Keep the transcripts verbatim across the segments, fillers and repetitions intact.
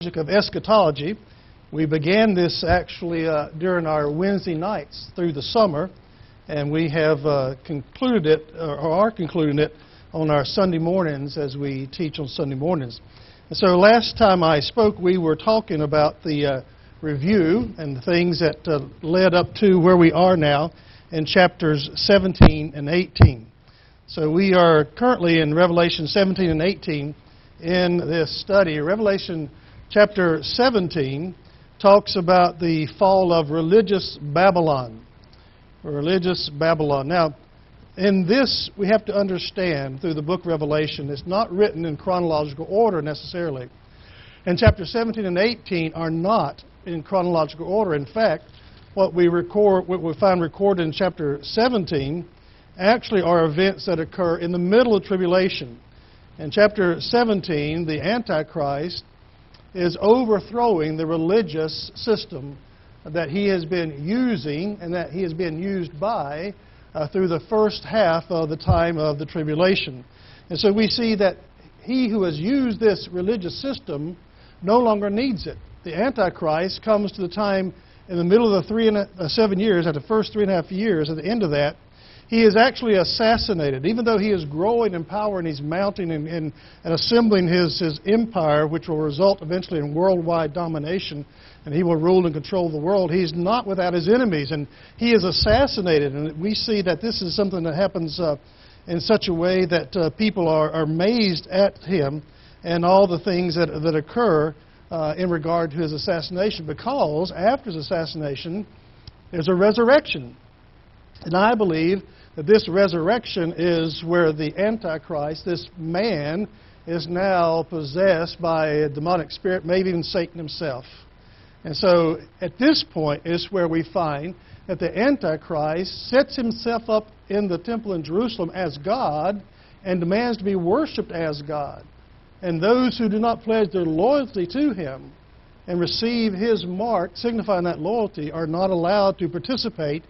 Of eschatology. We began this actually uh, during our Wednesday nights through the summer, and we have uh, concluded it, or are concluding it, on our Sunday mornings as we teach on Sunday mornings. And so last time I spoke, we were talking about the uh, review and the things that uh, led up to where we are now in chapters seventeen and eighteen. So we are currently in Revelation seventeen and eighteen in this study. Revelation Chapter seventeen talks about the fall of religious Babylon. Religious Babylon. Now, in this, we have to understand through the book of Revelation, it's not written in chronological order necessarily. And chapter seventeen and eighteen are not in chronological order. In fact, what we record, what we find recorded in chapter seventeen actually are events that occur in the middle of tribulation. In chapter seventeen, the Antichrist is overthrowing the religious system that he has been using and that he has been used by uh, through the first half of the time of the tribulation. And so we see that he who has used this religious system no longer needs it. The Antichrist comes to the time in the middle of the three and a, uh, seven years, at the first three and a half years, at the end of that, he is actually assassinated. Even though he is growing in power and he's mounting and, and, and assembling his, his empire, which will result eventually in worldwide domination, and he will rule and control the world, he's not without his enemies, and he is assassinated. And we see that this is something that happens uh, in such a way that uh, people are, are amazed at him and all the things that, that occur uh, in regard to his assassination, because after his assassination, there's a resurrection. And I believe that this resurrection is where the Antichrist, this man, is now possessed by a demonic spirit, maybe even Satan himself. And so at this point is where we find that the Antichrist sets himself up in the temple in Jerusalem as God and demands to be worshipped as God. And those who do not pledge their loyalty to him and receive his mark, signifying that loyalty, are not allowed to participate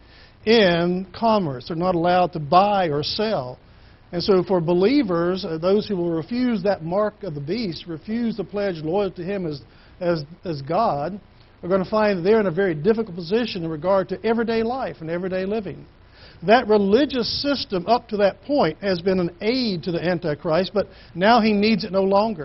in commerce. They're not allowed to buy or sell. And so for believers, uh, those who will refuse that mark of the beast, refuse to pledge loyalty to him as, as, as God, are going to find that they're in a very difficult position in regard to everyday life and everyday living. That religious system up to that point has been an aid to the Antichrist, but now he needs it no longer.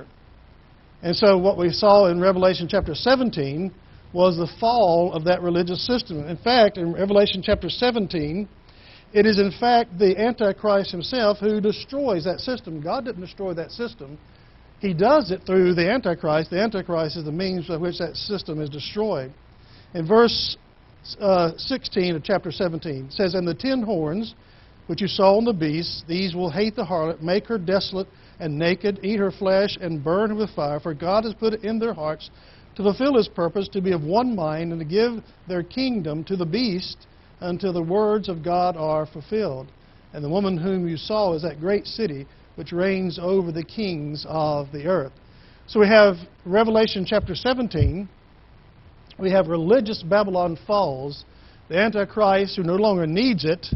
And so what we saw in Revelation chapter seventeen was the fall of that religious system. In fact, in Revelation chapter seventeen, it is in fact the Antichrist himself who destroys that system. God didn't destroy that system. He does it through the Antichrist. The Antichrist is the means by which that system is destroyed. In verse uh, sixteen of chapter seventeen, it says, "And the ten horns which you saw on the beast, these will hate the harlot, make her desolate and naked, eat her flesh, and burn her with fire. For God has put it in their hearts to fulfill his purpose, to be of one mind, and to give their kingdom to the beast until the words of God are fulfilled. And the woman whom you saw is that great city which reigns over the kings of the earth." So we have Revelation chapter seventeen. We have religious Babylon falls. The Antichrist, who no longer needs it,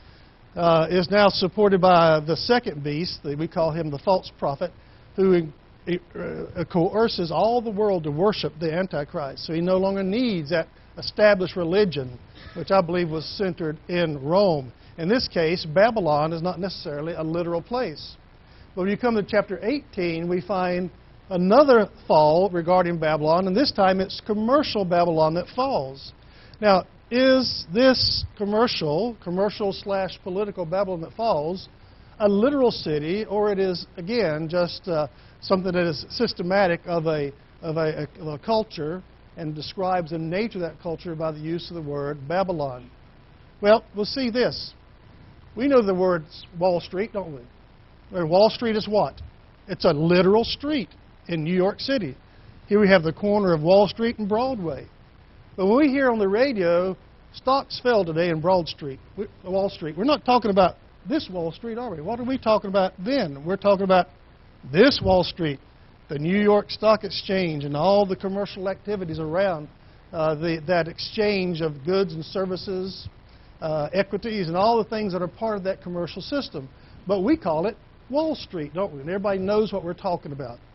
uh, is now supported by the second beast. We call him the false prophet, who It uh, coerces all the world to worship the Antichrist. So he no longer needs that established religion, which I believe was centered in Rome. In this case, Babylon is not necessarily a literal place. But when you come to chapter eighteen, we find another fall regarding Babylon, and this time it's commercial Babylon that falls. Now, is this commercial, commercial slash political Babylon that falls a literal city, or it is, again, just uh, something that is systematic of a, of, a, of a culture and describes the nature of that culture by the use of the word Babylon? Well, we'll see this. We know the word Wall Street, don't we? Where Wall Street is what? It's a literal street in New York City. Here we have the corner of Wall Street and Broadway. But when we hear on the radio, stocks fell today in Broad Street, Wall Street, we're not talking about this Wall Street, are we? What are we talking about then? We're talking about this Wall Street, the New York Stock Exchange, and all the commercial activities around uh, the, that exchange of goods and services, uh, equities, and all the things that are part of that commercial system. But we call it Wall Street, don't we? And everybody knows what we're talking about.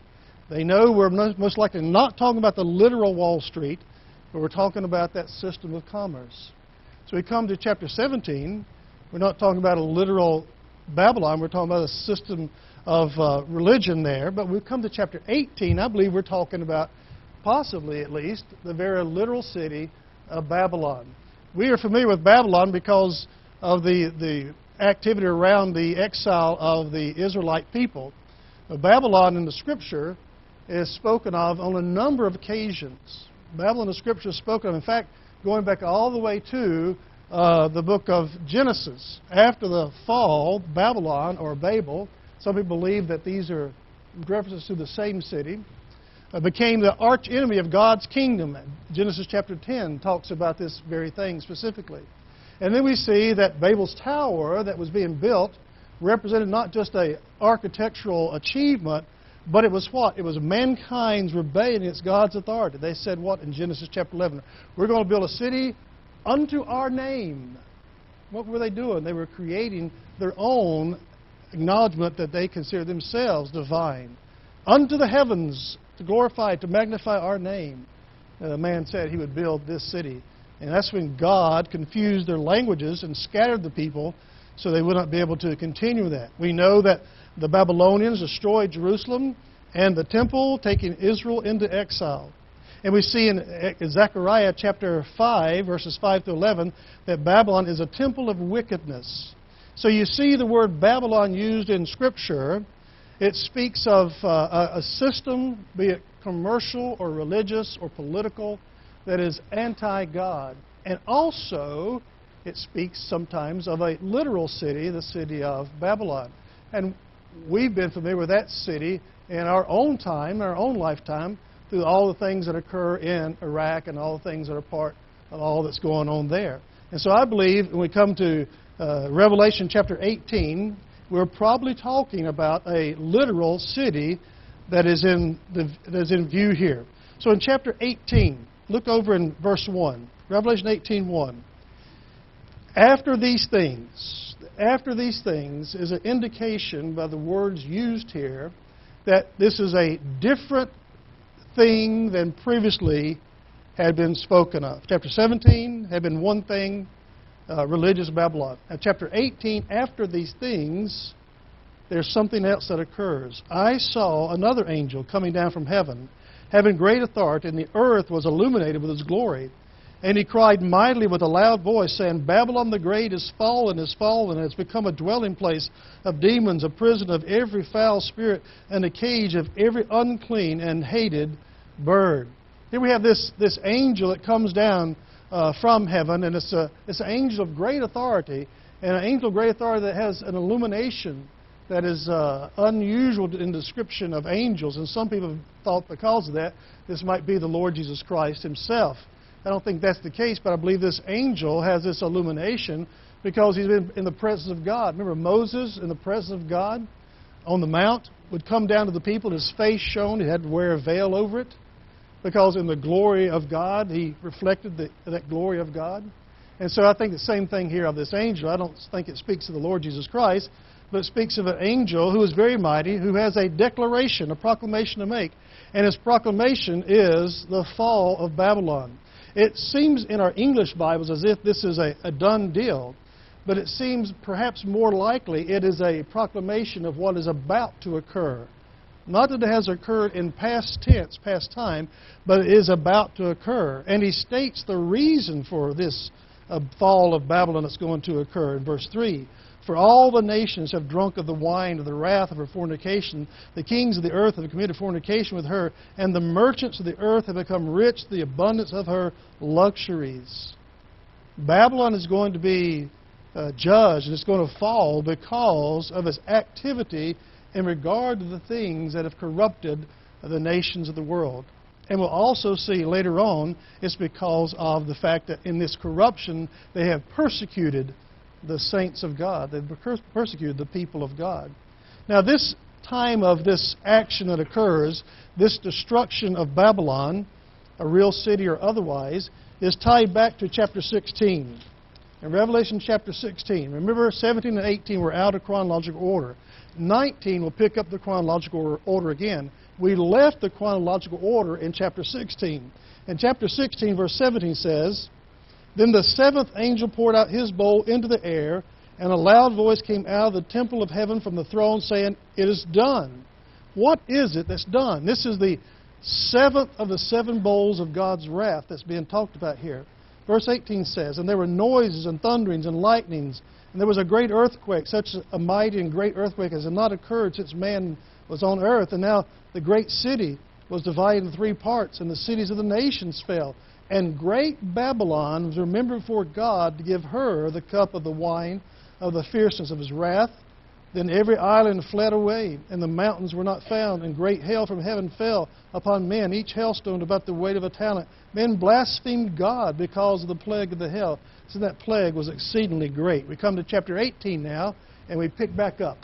They know we're most likely not talking about the literal Wall Street, but we're talking about that system of commerce. So we come to chapter seventeen. We're not talking about a literal Babylon. We're talking about a system of uh, religion there. But we come to chapter eighteen. I believe we're talking about, possibly at least, the very literal city of Babylon. We are familiar with Babylon because of the, the activity around the exile of the Israelite people. Now, Babylon in the Scripture is spoken of on a number of occasions. Babylon in the Scripture is spoken of, in fact, going back all the way to uh, the book of Genesis. After the fall, Babylon, or Babel, some people believe that these are references to the same city, uh, became the arch enemy of God's kingdom. Genesis chapter ten talks about this very thing specifically. And then we see that Babel's tower that was being built represented not just an architectural achievement, but it was what? It was mankind's rebellion against God's authority. They said what in Genesis chapter eleven? We're going to build a city unto our name. What were they doing? They were creating their own acknowledgement that they consider themselves divine. Unto the heavens, to glorify, to magnify our name. And the man said he would build this city. And that's when God confused their languages and scattered the people so they would not be able to continue that. We know that the Babylonians destroyed Jerusalem and the temple, taking Israel into exile. And we see in Zechariah chapter five, verses five to eleven, that Babylon is a temple of wickedness. So you see the word Babylon used in Scripture. It speaks of uh, a system, be it commercial or religious or political, that is anti-God. And also, it speaks sometimes of a literal city, the city of Babylon. And we've been familiar with that city in our own time, in our own lifetime, through all the things that occur in Iraq and all the things that are part of all that's going on there. And so I believe when we come to uh, Revelation chapter eighteen, we're probably talking about a literal city that is in the, that is in view here. So in chapter eighteen, look over in verse one, Revelation eighteen one. After these things, after these things is an indication by the words used here that this is a different thing than previously had been spoken of. Chapter seventeen had been one thing, uh, religious Babylon. Now, chapter eighteen, after these things, there's something else that occurs. I saw another angel coming down from heaven, having great authority, and the earth was illuminated with his glory. And he cried mightily with a loud voice, saying, Babylon the Great is fallen, is fallen, and has become a dwelling place of demons, a prison of every foul spirit, and a cage of every unclean and hated bird. Here we have this, this angel that comes down uh, from heaven, and it's, a, it's an angel of great authority, and an angel of great authority that has an illumination that is uh, unusual in the description of angels. And some people have thought because of that, this might be the Lord Jesus Christ himself. I don't think that's the case, but I believe this angel has this illumination because he's been in the presence of God. Remember Moses in the presence of God on the mount would come down to the people, his face shone, he had to wear a veil over it because in the glory of God, he reflected the, that glory of God. And so I think the same thing here of this angel. I don't think it speaks of the Lord Jesus Christ, but it speaks of an angel who is very mighty, who has a declaration, a proclamation to make. And his proclamation is the fall of Babylon. It seems in our English Bibles as if this is a, a done deal, but it seems perhaps more likely it is a proclamation of what is about to occur. Not that it has occurred in past tense, past time, but it is about to occur. And he states the reason for this uh, fall of Babylon that's going to occur in verse three. For all the nations have drunk of the wine of the wrath of her fornication. The kings of the earth have committed fornication with her, and the merchants of the earth have become rich, the abundance of her luxuries. Babylon is going to be uh, judged, and it's going to fall because of its activity in regard to the things that have corrupted the nations of the world. And we'll also see later on it's because of the fact that in this corruption they have persecuted the saints of God. They've persecuted the people of God. Now this time of this action that occurs, this destruction of Babylon, a real city or otherwise, is tied back to chapter sixteen. In Revelation chapter sixteen, remember seventeen and eighteen were out of chronological order. nineteen will pick up the chronological order again. we left the chronological order in chapter sixteen. And chapter sixteen, verse seventeen says, "Then the seventh angel poured out his bowl into the air, and a loud voice came out of the temple of heaven from the throne, saying, 'It is done.'" What is it that's done? This is the seventh of the seven bowls of God's wrath that's being talked about here. Verse eighteen says, "And there were noises and thunderings and lightnings, and there was a great earthquake, such a mighty and great earthquake as had not occurred since man was on earth. And now the great city was divided into three parts, and the cities of the nations fell. And great Babylon was remembered before God to give her the cup of the wine of the fierceness of his wrath. Then every island fled away, and the mountains were not found, and great hail from heaven fell upon men, each hailstone about the weight of a talent. Men blasphemed God because of the plague of the hail. So that plague was exceedingly great." We come to chapter eighteen now, and we pick back up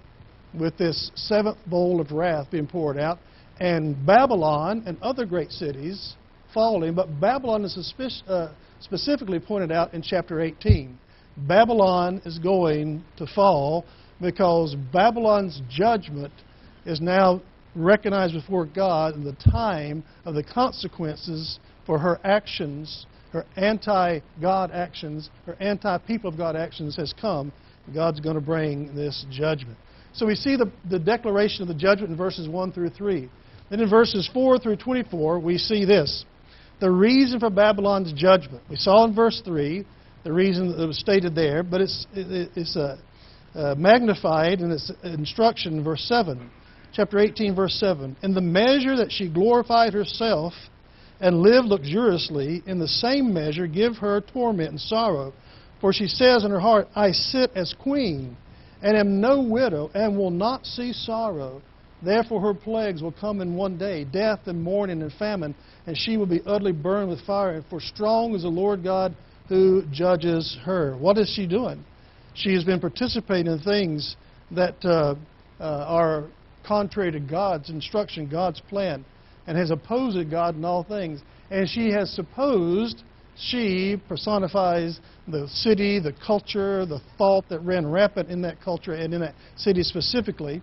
with this seventh bowl of wrath being poured out, and Babylon and other great cities falling. But Babylon is uh, specifically pointed out in chapter eighteen. Babylon is going to fall because Babylon's judgment is now recognized before God, and the time of the consequences for her actions, her anti-God actions, her anti-people of God actions has come. God's going to bring this judgment. So we see the, the declaration of the judgment in verses one through three. Then in verses four through twenty-four, we see this. The reason for Babylon's judgment. We saw in verse three the reason that was stated there, but it's, it, it's uh, uh, magnified in its instruction in verse seven. Chapter eighteen, verse seven. "In the measure that she glorified herself and lived luxuriously, in the same measure give her torment and sorrow. For she says in her heart, I sit as queen, and am no widow, and will not see sorrow. Therefore her plagues will come in one day, death and mourning and famine, and she will be utterly burned with fire. For strong is the Lord God who judges her." What is she doing? She has been participating in things that uh, uh, are contrary to God's instruction, God's plan, and has opposed God in all things. And she has supposed, she personifies the city, the culture, the thought that ran rampant in that culture and in that city specifically.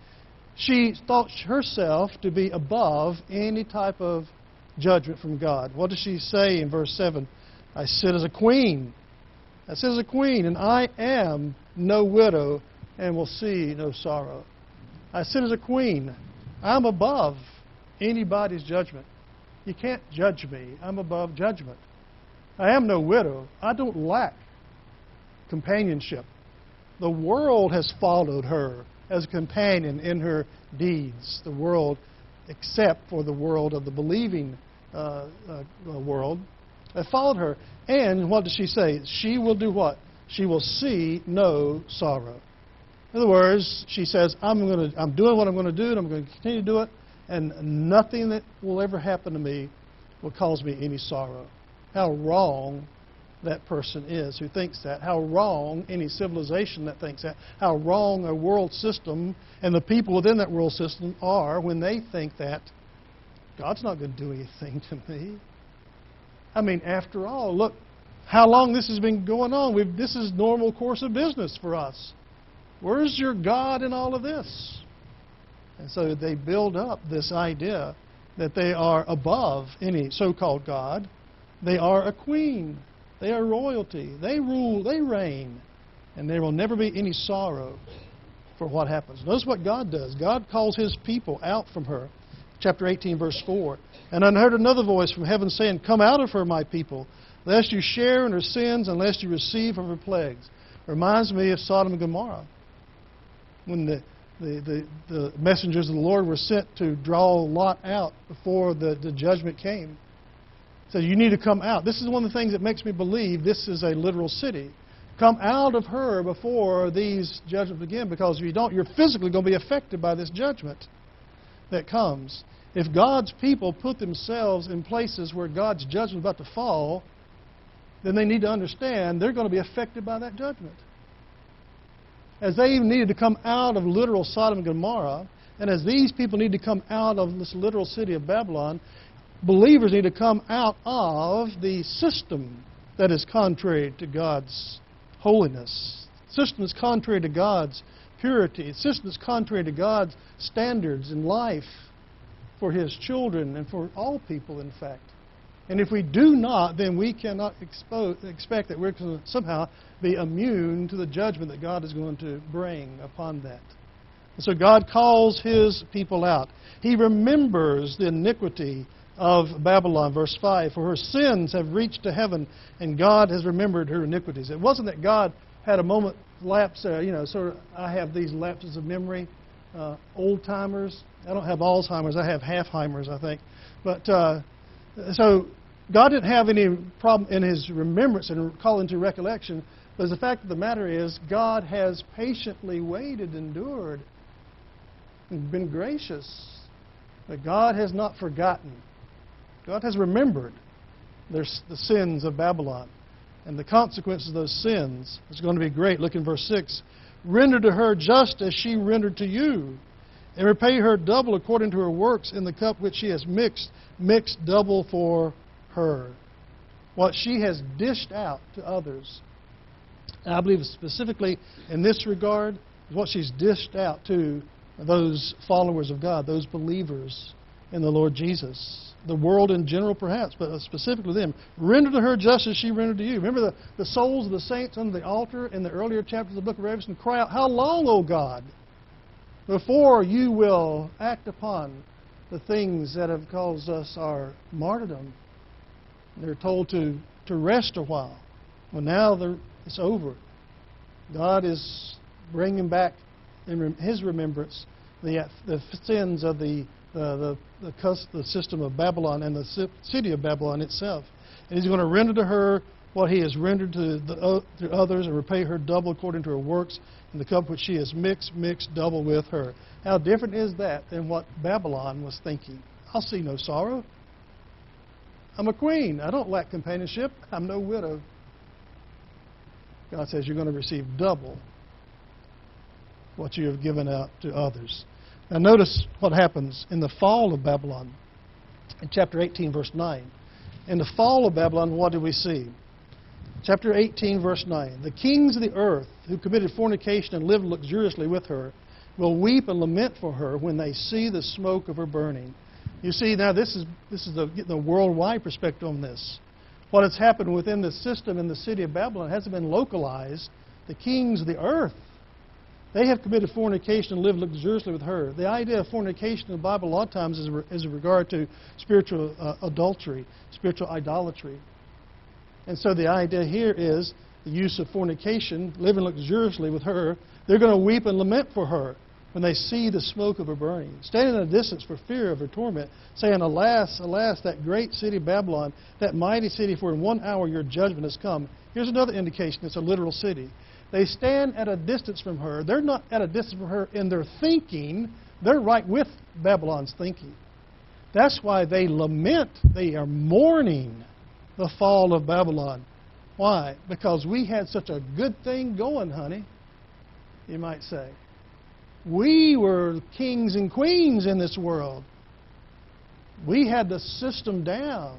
She thought herself to be above any type of judgment from God. What does she say in verse seven? "I sit as a queen. I sit as a queen, and I am no widow, and will see no sorrow." I sit as a queen. I'm above anybody's judgment. You can't judge me. I'm above judgment. I am no widow. I don't lack companionship. The world has followed her as a companion in her deeds. The world, except for the world of the believing uh, uh, world, have followed her. And what does she say? She will do what? She will see no sorrow. In other words, she says, I'm going to, I'm doing what I'm going to do, and I'm going to continue to do it, and nothing that will ever happen to me will cause me any sorrow. How wrong that person is who thinks that. How wrong any civilization that thinks that. How wrong a world system and the people within that world system are when they think that God's not going to do anything to me. I mean, after all, look how long this has been going on. We've, this is normal course of business for us. Where's your God in all of this? And so they build up this idea that they are above any so-called God. They are a queen. They are royalty. They rule. They reign. And there will never be any sorrow for what happens. Notice what God does. God calls His people out from her. Chapter eighteen, verse four. "And I heard another voice from heaven saying, Come out of her, my people, lest you share in her sins, and lest you receive of her plagues." Reminds me of Sodom and Gomorrah, when the, the, the, the messengers of the Lord were sent to draw Lot out before the, the judgment came. So you need to come out. This is one of the things that makes me believe this is a literal city. Come out of her before these judgments begin, because if you don't, you're physically going to be affected by this judgment that comes. If God's people put themselves in places where God's judgment is about to fall, then they need to understand they're going to be affected by that judgment. As they even needed to come out of literal Sodom and Gomorrah, and as these people need to come out of this literal city of Babylon, believers need to come out of the system that is contrary to God's holiness. The system is contrary to God's purity. The system is contrary to God's standards in life. for His children and for all people, in fact. And if we do not, then we cannot expo- expect that we're going to somehow be immune to the judgment that God is going to bring upon that. And so God calls His people out. He remembers the iniquity of Babylon, verse five, for her sins have reached to heaven, and God has remembered her iniquities. It wasn't that God had a moment lapse, uh, you know, sort of, I have these lapses of memory, uh, old-timers. I don't have Alzheimer's, I have half-himers, I think. But, uh, so, God didn't have any problem in His remembrance and calling to recollection, but the fact of the matter is, God has patiently waited, endured, and been gracious. But God has not forgotten. God has remembered there's the sins of Babylon. And the consequences of those sins is going to be great. Look in verse six. Render to her just as she rendered to you, and repay her double according to her works in the cup which she has mixed, mixed double for her. What she has dished out to others, and I believe specifically in this regard, is what she's dished out to those followers of God, those believers in the Lord Jesus. The world in general, perhaps, but specifically them. Render to her just as she rendered to you. Remember the, the souls of the saints under the altar in the earlier chapters of the book of Revelation cry out, how long, O God, before you will act upon the things that have caused us our martyrdom? They're told to, to rest a while. Well, now it's over. God is bringing back in His remembrance the, the sins of the Uh, the, the, cus- the system of Babylon and the city of Babylon itself. And He's going to render to her what He has rendered to, the, uh, to others and repay her double according to her works in the cup which she has mixed, mixed double with her. How different is that than what Babylon was thinking? I'll see no sorrow. I'm a queen. I don't lack companionship. I'm no widow. God says you're going to receive double what you have given out to others. Now notice what happens in the fall of Babylon in chapter eighteen, verse nine. In the fall of Babylon, what do we see? Chapter eighteen, verse nine. The kings of the earth who committed fornication and lived luxuriously with her will weep and lament for her when they see the smoke of her burning. You see, now this is this is the, the worldwide perspective on this. What has happened within the system in the city of Babylon hasn't been localized. The kings of the earth, they have committed fornication and lived luxuriously with her. The idea of fornication in the Bible a lot of times is, is in regard to spiritual uh, adultery, spiritual idolatry. And so the idea here is the use of fornication, living luxuriously with her. They're going to weep and lament for her when they see the smoke of her burning, standing at a distance for fear of her torment, saying, Alas, alas, that great city Babylon, that mighty city, for in one hour your judgment has come. Here's another indication it's a literal city. They stand at a distance from her. They're not at a distance from her in their thinking. They're right with Babylon's thinking. That's why they lament. They are mourning the fall of Babylon. Why? Because we had such a good thing going, honey, you might say. We were kings and queens in this world. We had the system down.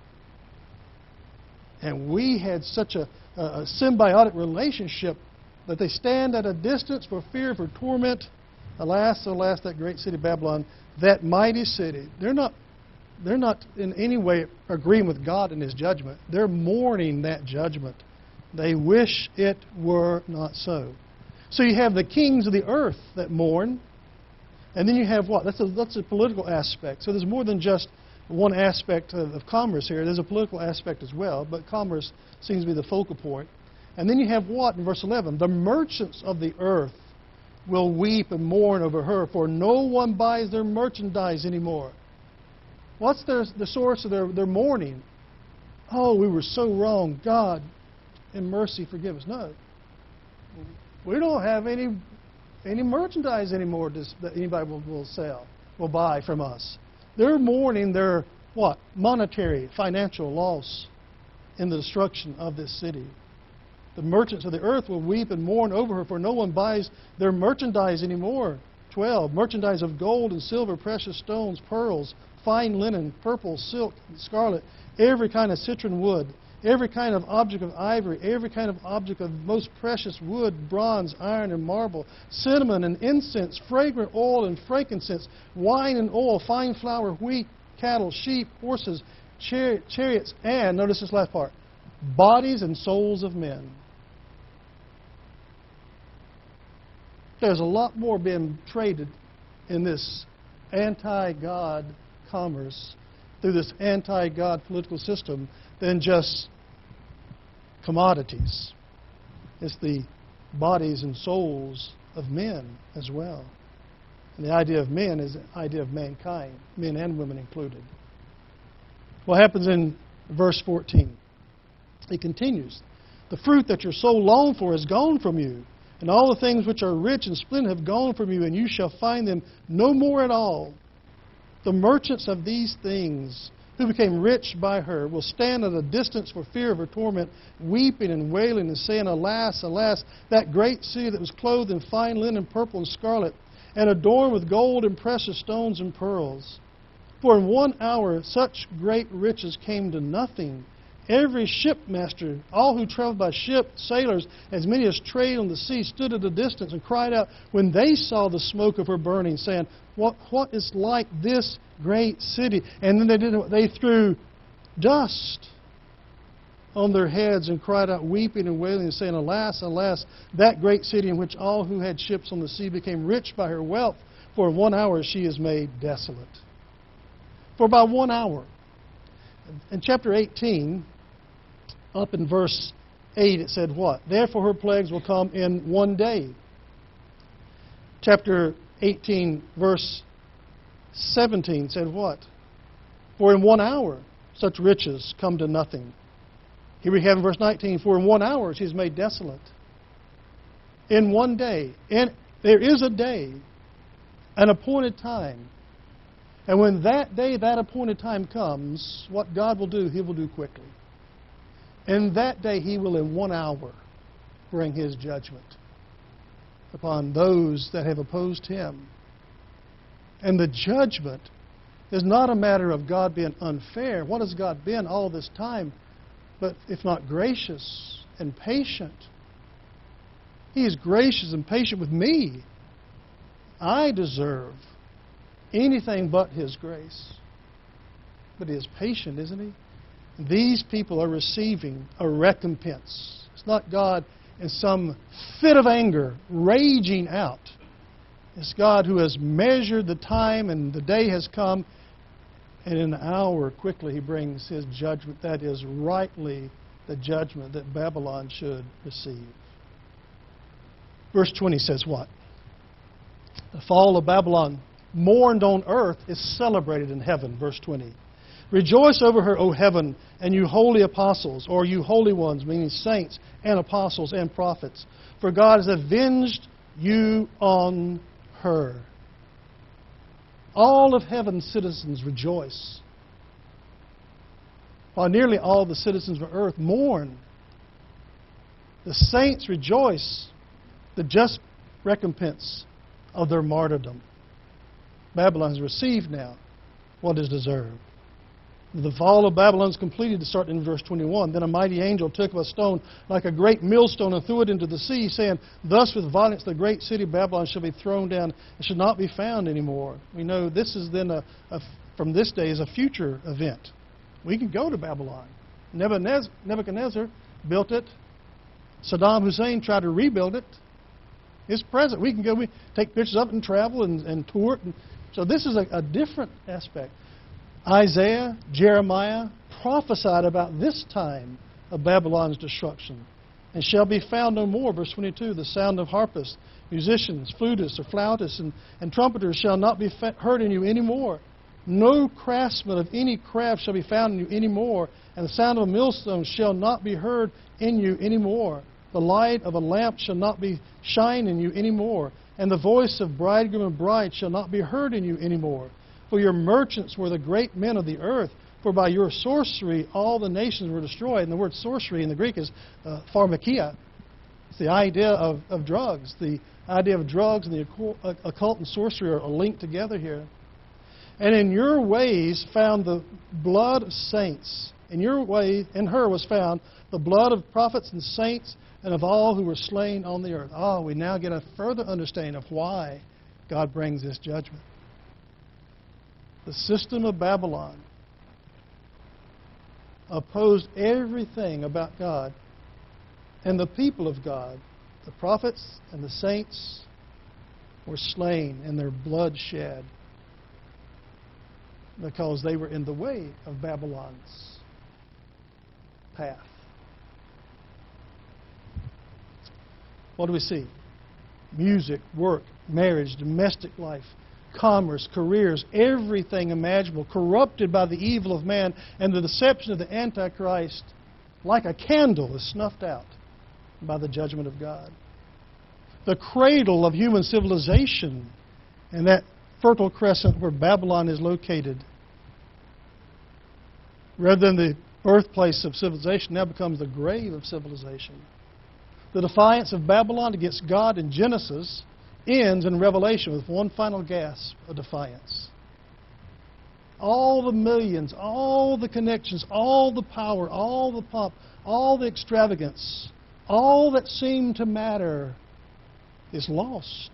And we had such a, a symbiotic relationship that they stand at a distance for fear of her torment. Alas, alas, that great city Babylon, that mighty city. They're not, they're not in any way agreeing with God in His judgment. They're mourning that judgment. They wish it were not so. So you have the kings of the earth that mourn. And then you have what? That's a, that's a political aspect. So there's more than just one aspect of, of commerce here. There's a political aspect as well, but commerce seems to be the focal point. And then you have what in verse eleven? The merchants of the earth will weep and mourn over her, for no one buys their merchandise anymore. What's their, the source of their, their mourning? Oh, we were so wrong. God, in mercy, forgive us. No. We don't have any any merchandise anymore that anybody will, will sell, will buy from us. They're mourning their, what? Monetary, financial loss in the destruction of this city. The merchants of the earth will weep and mourn over her, for no one buys their merchandise anymore. twelve. Merchandise of gold and silver, precious stones, pearls, fine linen, purple, silk, scarlet, every kind of citron wood, every kind of object of ivory, every kind of object of most precious wood, bronze, iron, and marble, cinnamon and incense, fragrant oil and frankincense, wine and oil, fine flour, wheat, cattle, sheep, horses, chari- chariots, and, notice this last part, bodies and souls of men. There's a lot more being traded in this anti-God commerce through this anti-God political system than just commodities. It's the bodies and souls of men as well. And the idea of men is the idea of mankind, men and women included. What happens in verse fourteen? He continues, the fruit that your soul longed for is gone from you, and all the things which are rich and splendid have gone from you, and you shall find them no more at all. The merchants of these things, who became rich by her, will stand at a distance for fear of her torment, weeping and wailing and saying, Alas, alas, that great city that was clothed in fine linen, purple and scarlet, and adorned with gold and precious stones and pearls. For in one hour such great riches came to nothing. Every shipmaster, all who traveled by ship, sailors, as many as trade on the sea, stood at a distance and cried out when they saw the smoke of her burning, saying, What, what is like this great city? And then they did they threw dust on their heads and cried out, weeping and wailing, and saying, Alas, alas, that great city in which all who had ships on the sea became rich by her wealth, for in one hour she is made desolate. For by one hour. In chapter eighteen, up in verse eight, it said what? Therefore her plagues will come in one day. Chapter eighteen, verse seventeen said what? For in one hour such riches come to nothing. Here we have in verse nineteen, for in one hour she is made desolate. In one day. And there is a day, an appointed time. And when that day, that appointed time comes, what God will do, He will do quickly. In that day, He will in one hour bring His judgment upon those that have opposed Him. And the judgment is not a matter of God being unfair. What has God been all this time? But if not gracious and patient. He is gracious and patient with me. I deserve anything but His grace. But He is patient, isn't He? These people are receiving a recompense. It's not God in some fit of anger raging out. It's God who has measured the time and the day has come, and in an hour quickly He brings His judgment. That is rightly the judgment that Babylon should receive. Verse twenty says what? The fall of Babylon mourned on earth is celebrated in heaven. Verse twenty. Rejoice over her, O heaven, and you holy apostles, or you holy ones, meaning saints and apostles and prophets. For God has avenged you on her. All of heaven's citizens rejoice, while nearly all the citizens of earth mourn. The saints rejoice, the just recompense of their martyrdom. Babylon has received now what is deserved. The fall of Babylon is completed, to start in verse twenty-one. Then a mighty angel took a stone like a great millstone and threw it into the sea, saying, Thus with violence the great city of Babylon shall be thrown down and shall not be found anymore. We know this is then, a, a, from this day, is a future event. We can go to Babylon. Nebuchadnezzar built it. Saddam Hussein tried to rebuild it. It's present. We can go, we take pictures of it and travel and, and tour it. And, so this is a, a different aspect. Isaiah, Jeremiah prophesied about this time of Babylon's destruction. And shall be found no more, verse twenty-two, the sound of harpists, musicians, flutists, or flautists, and, and trumpeters shall not be heard in you any more. No craftsman of any craft shall be found in you any more, and the sound of a millstone shall not be heard in you any more. The light of a lamp shall not be shine in you any more, and the voice of bridegroom and bride shall not be heard in you any more. For your merchants were the great men of the earth, for by your sorcery all the nations were destroyed. And the word sorcery in the Greek is uh, pharmakia. It's the idea of, of drugs. The idea of drugs and the occult and sorcery are linked together here. And in your ways found the blood of saints in your way, in her was found the blood of prophets and saints and of all who were slain on the earth. Ah, we now get a further understanding of why God brings this judgment. The system of Babylon opposed everything about God, and the people of God, the prophets and the saints, were slain and their blood shed because they were in the way of Babylon's path. What do we see? Music, work, marriage, domestic life, commerce, careers, everything imaginable, corrupted by the evil of man and the deception of the Antichrist, like a candle is snuffed out by the judgment of God. The cradle of human civilization and that fertile crescent where Babylon is located, rather than the birthplace of civilization, now becomes the grave of civilization. The defiance of Babylon against God in Genesis ends in Revelation with one final gasp of defiance. All the millions, all the connections, all the power, all the pomp, all the extravagance, all that seemed to matter is lost.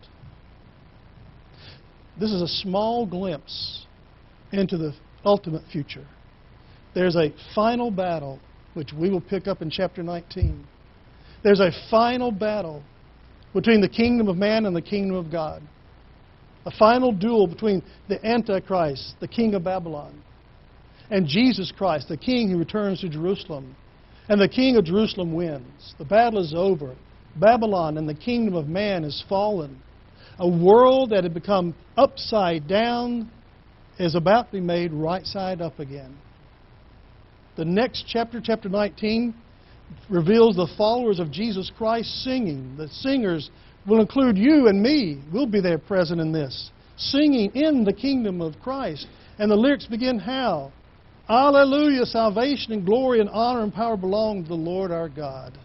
This is a small glimpse into the ultimate future. There's a final battle, which we will pick up in chapter nineteen. There's a final battle between the kingdom of man and the kingdom of God. A final duel between the Antichrist, the king of Babylon, and Jesus Christ, the king who returns to Jerusalem. And the king of Jerusalem wins. The battle is over. Babylon and the kingdom of man is fallen. A world that had become upside down is about to be made right side up again. The next chapter, chapter nineteen, reveals the followers of Jesus Christ singing. The singers will include you and me. We'll be there present in this. Singing in the kingdom of Christ. And the lyrics begin how? Alleluia, salvation and glory and honor and power belong to the Lord our God.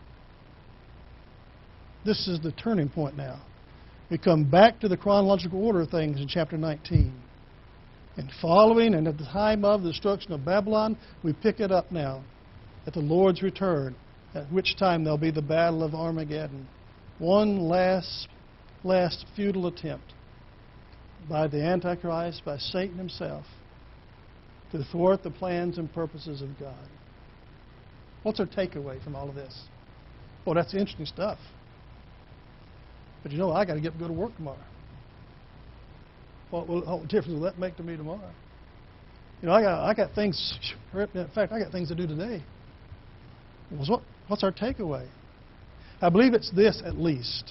This is the turning point now. We come back to the chronological order of things in chapter nineteen. And following and at the time of the destruction of Babylon, we pick it up now at the Lord's return, at which time there'll be the battle of Armageddon. One last, last futile attempt by the Antichrist, by Satan himself, to thwart the plans and purposes of God. What's our takeaway from all of this? Well, that's interesting stuff. But you know, I got to get up and go to work tomorrow. What, will, what difference will that make to me tomorrow? You know, I got I got things. In fact, I got things to do today. Well, what, what's our takeaway? I believe it's this at least.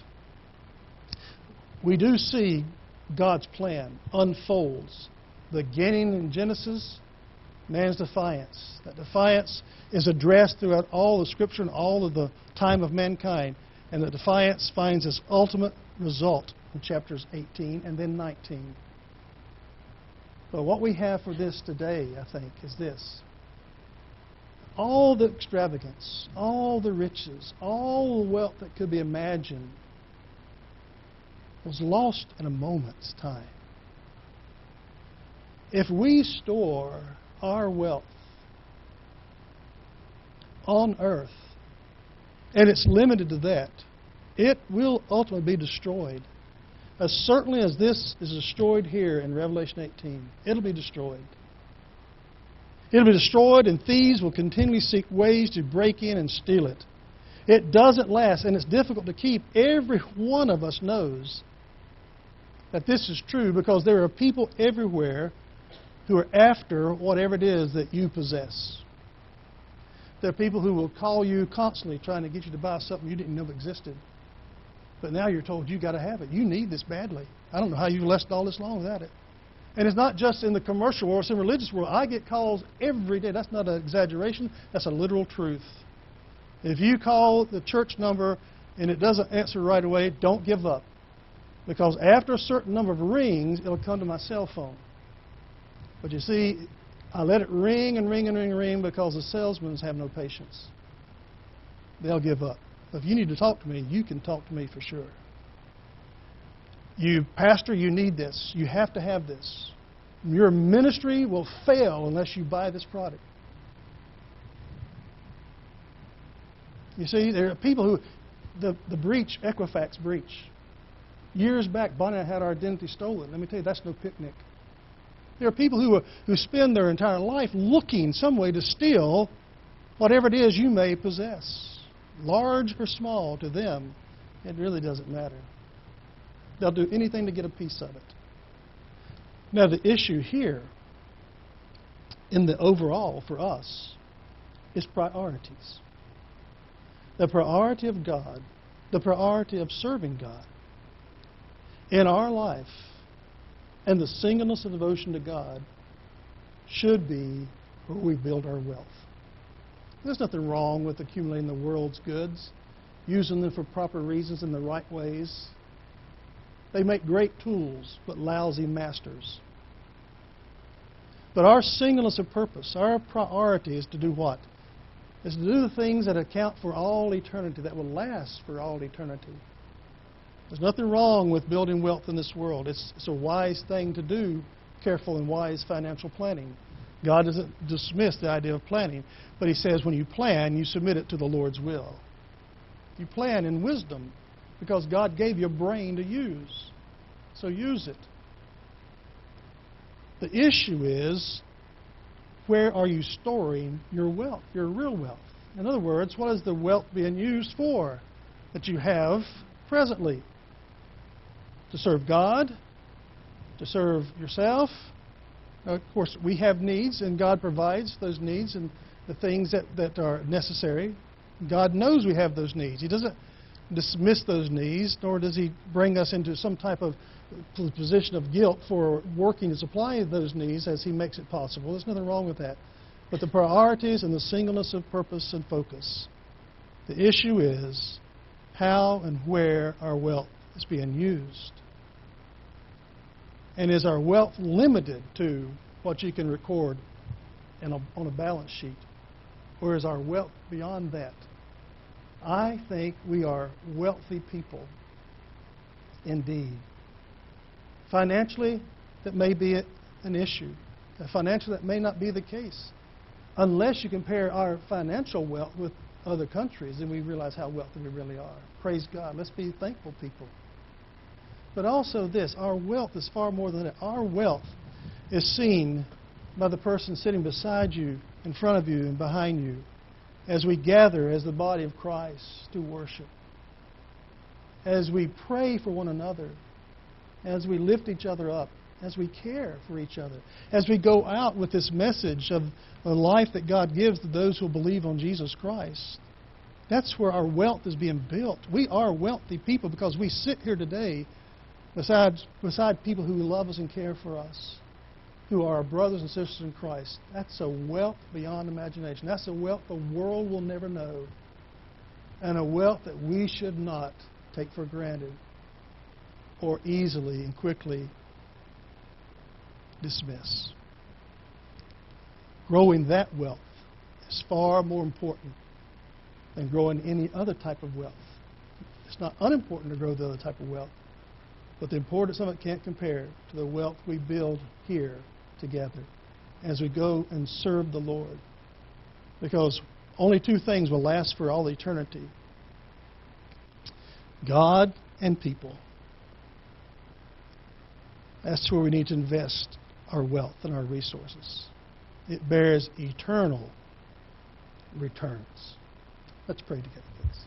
We do see God's plan unfolds, beginning in Genesis, man's defiance. That defiance is addressed throughout all the Scripture and all of the time of mankind. And the defiance finds its ultimate result in chapters eighteen and then nineteen. But what we have for this today, I think, is this. All the extravagance, all the riches, all the wealth that could be imagined was lost in a moment's time. If we store our wealth on earth, and it's limited to that, it will ultimately be destroyed. As certainly as this is destroyed here in Revelation eighteen, it'll be destroyed. It'll be destroyed, and thieves will continually seek ways to break in and steal it. It doesn't last, and it's difficult to keep. Every one of us knows that this is true because there are people everywhere who are after whatever it is that you possess. There are people who will call you constantly trying to get you to buy something you didn't know existed. But now you're told you've got to have it. You need this badly. I don't know how you've lasted all this long without it. And it's not just in the commercial world, it's in the religious world. I get calls every day. That's not an exaggeration. That's a literal truth. If you call the church number and it doesn't answer right away, don't give up. Because after a certain number of rings, it'll come to my cell phone. But you see, I let it ring and ring and ring and ring because the salesmen have no patience. They'll give up. If you need to talk to me, you can talk to me for sure. You, pastor, you need this. You have to have this. Your ministry will fail unless you buy this product. You see, there are people who, the, the breach, Equifax breach. Years back, Bonnie and I had our identity stolen. Let me tell you, that's no picnic. There are people who, are, who spend their entire life looking some way to steal whatever it is you may possess. Large or small, to them, it really doesn't matter. They'll do anything to get a piece of it. Now, the issue here, in the overall for us, is priorities. The priority of God, the priority of serving God in our life, and the singleness of devotion to God should be where we build our wealth. There's nothing wrong with accumulating the world's goods, using them for proper reasons in the right ways. They make great tools, but lousy masters. But our singleness of purpose, our priority is to do what? Is to do the things that account for all eternity, that will last for all eternity. There's nothing wrong with building wealth in this world. It's, it's a wise thing to do, careful and wise financial planning. God doesn't dismiss the idea of planning, but He says when you plan, you submit it to the Lord's will. You plan in wisdom because God gave you a brain to use. So use it. The issue is, where are you storing your wealth, your real wealth? In other words, what is the wealth being used for that you have presently? To serve God? To serve yourself? Of course, we have needs, and God provides those needs and the things that, that are necessary. God knows we have those needs. He doesn't dismiss those needs, nor does He bring us into some type of position of guilt for working to supply those needs as He makes it possible. There's nothing wrong with that. But the priorities and the singleness of purpose and focus. The issue is how and where our wealth is being used. And is our wealth limited to what you can record in a, on a balance sheet? Or is our wealth beyond that? I think we are wealthy people indeed. Financially, that may be an issue. Financially, that may not be the case. Unless you compare our financial wealth with other countries, then we realize how wealthy we really are. Praise God. Let's be thankful people. But also this, our wealth is far more than that. Our wealth is seen by the person sitting beside you, in front of you, and behind you, as we gather as the body of Christ to worship, as we pray for one another, as we lift each other up, as we care for each other, as we go out with this message of a life that God gives to those who believe on Jesus Christ. That's where our wealth is being built. We are wealthy people because we sit here today beside, beside people who love us and care for us, who are our brothers and sisters in Christ. That's a wealth beyond imagination. That's a wealth the world will never know, and a wealth that we should not take for granted or easily and quickly dismiss. Growing that wealth is far more important than growing any other type of wealth. It's not unimportant to grow the other type of wealth, but the importance of it can't compare to the wealth we build here together as we go and serve the Lord. Because only two things will last for all eternity: God and people. That's where we need to invest our wealth and our resources. It bears eternal returns. Let's pray together, please.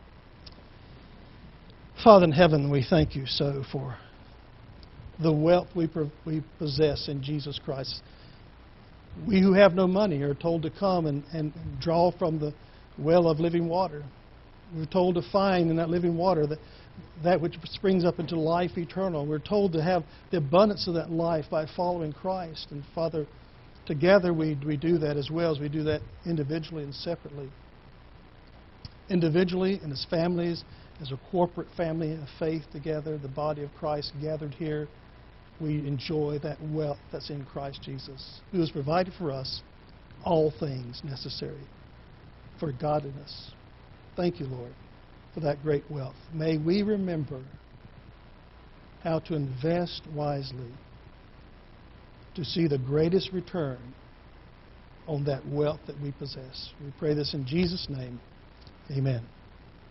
Father in heaven, we thank you so for the wealth we, we possess in Jesus Christ. We who have no money are told to come and, and draw from the well of living water. We're told to find in that living water that, that which springs up into life eternal. We're told to have the abundance of that life by following Christ. And Father, together we, we do that as well as we do that individually and separately. Individually and as families, as a corporate family of faith together, the body of Christ gathered here, we enjoy that wealth that's in Christ Jesus, who has provided for us all things necessary for godliness. Thank you, Lord, for that great wealth. May we remember how to invest wisely to see the greatest return on that wealth that we possess. We pray this in Jesus' name. Amen.